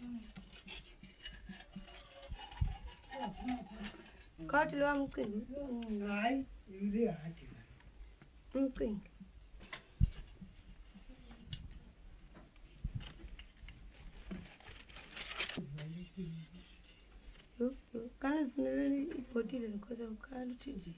Kati lo mungkin. Ngai, ini aja. Mungkin. Kan sebenarnya ipoti dan kosa kalau cuci.